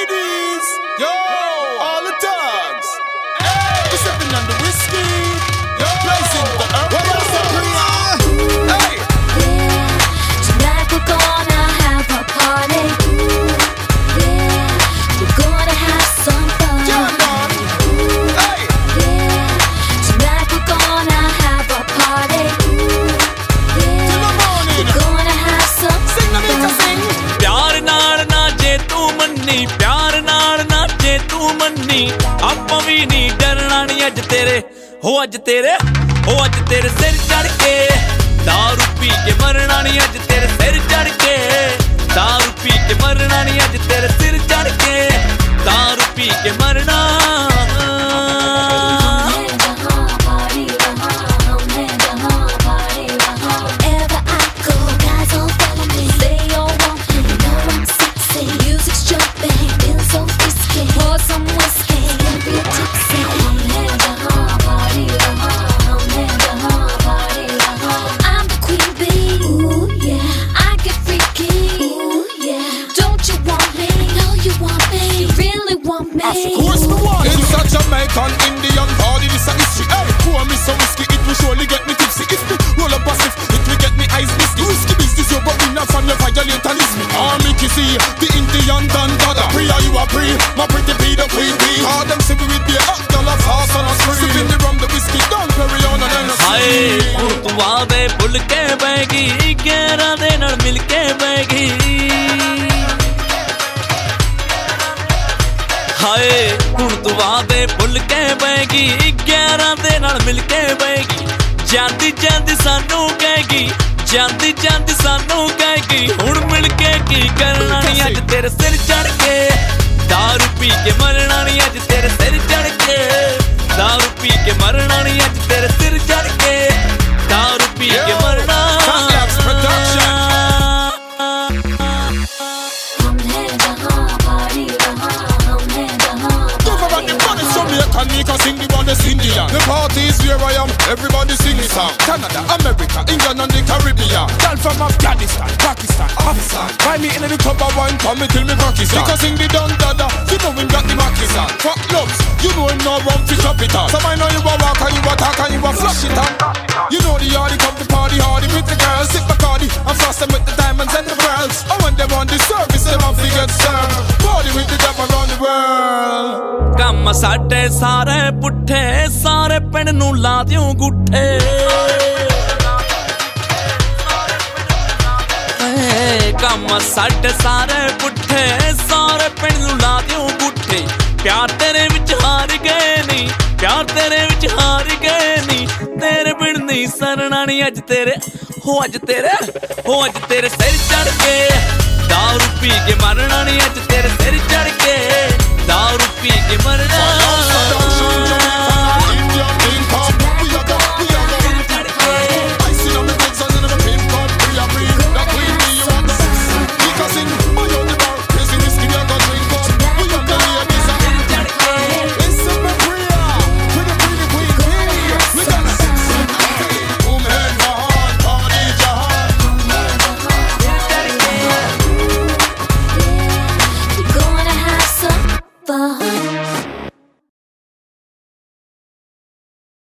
ladies, yo, all the thugs. Hey, we're sipping on the whiskey, yo, blazing the earth. Hey, Yeah, tonight we're gonna have a party. Yeah, we're gonna have some fun. yeah, man. Hey, Yeah, tonight we're gonna have a party. till the Yeah, morning. we're gonna have some Sing the beat, fun. sing. प्यार नाल ना जे तू मन्नी प्यार नाल ना जे तू मन्नी आपां भी नहीं डरना नी अज तेरे सिर चढ़ के दारू पी के मरना नी अज तेरे सिर चढ़ के दारू पी के मरना नी अज तेरे सिर चढ़ के दारू पी के मरना Wherever I go, guys all follow me. They all want me, know I'm sexy. Music's jumping, feeling so frisky. Pour some whiskey, get real tipsy. I'm heading to party, I'm heading to party, I'm the queen bee. Ooh yeah, I get freaky. Ooh yeah, don't you want me? No, you want me. You really want me? Of course me want. It's a Jamaican Indian party, this a history. Hey, pour me some whiskey, it will surely get me tipsy. If me roll up a spliff, it will get me eyes misty. Whiskey business, you but we not from your violate and listen. Me kissy, the Indian Dandada. Priya, you a pre, my pretty be the queen bee. All them see me with the hot girl of fast on a spree. Sipping the rum, the whiskey, don't carry on and then a हाय हुण तू आवे भुल के baggy गैरां दे नाल मिल के baggy हाय हुण तू आवे भुल के बैगी गैरां दे नाल मिल के बैगी ਜਾਂਦੀ ਜਾਂਦੀ ਸਾਨੂੰ ਕਹੇਗੀ ਜਾਂਦੀ ਜਾਂਦੀ ਸਾਨੂੰ ਕਹੇਗੀ ਹੁਣ ਮਿਲ ਕੇ ਕੀ ਕਰਨਾ ਨੀ ਅੱਜ ਤੇਰੇ ਸਿਰ ਚੜ ਕੇ दारू पी के मरना नी अज तेरे सिर चढ़ के दारू पी के मरना नी अज तेरे सिर चढ़ के दारू पी के मरना Complex Production. I'm heading to party, I'm heading to Cover up the body, so me can make a sing the one that's Indian. The party is where I am, everybody sing the song. Canada, America, England and the Caribbean. Girl from Afghanistan, Pakistan, Pakistan. Find me in the club of wine, come me till me Pakistan. Because sing the Don Dada, you know him got the Pakistan. Fuck clubs, you know him no run to chop it on. So I know you a walk and you a talk and you a flush it on. You know the hardy come to party hardy with the girls. Sip Bacardi, I'm frosting with the diamonds and the pearls. I want them on the service, them off to get served. Party with the devil around the world. ਕੰਮ ਸਾਡੇ ਸਾਰੇ ਪੁੱਠੇ ਸਾਰੇ ਪਿੰਡ ਨੂੰ ਲਾ ਦਿਓ ਗੁੱਠੇ ਕੰਮ ਸਾਡੇ ਸਾਰੇ ਪੁੱਠੇ ਸਾਰੇ ਪਿੰਡ ਨੂੰ ਲਾ ਦਿਓ ਗੁੱਠੇ ਪਿਆਰ ਤੇਰੇ ਵਿੱਚ ਹਾਰ ਗਏ ਨਹੀਂ ਪਿਆਰ ਤੇਰੇ ਵਿੱਚ ਹਾਰ ਗਏ ਨਹੀਂ ਤੇਰੇ ਬਿਨ ਨਹੀਂ ਸਰਣਾ ਨਹੀਂ ਅੱਜ ਤੇਰੇ ਅੱਜ ਤੇਰੇ ਸਿਰ ਚੜ ਕੇ दारू पी के मरना नहीं अज तेरे सिर चढ़ के दारू पी के मरना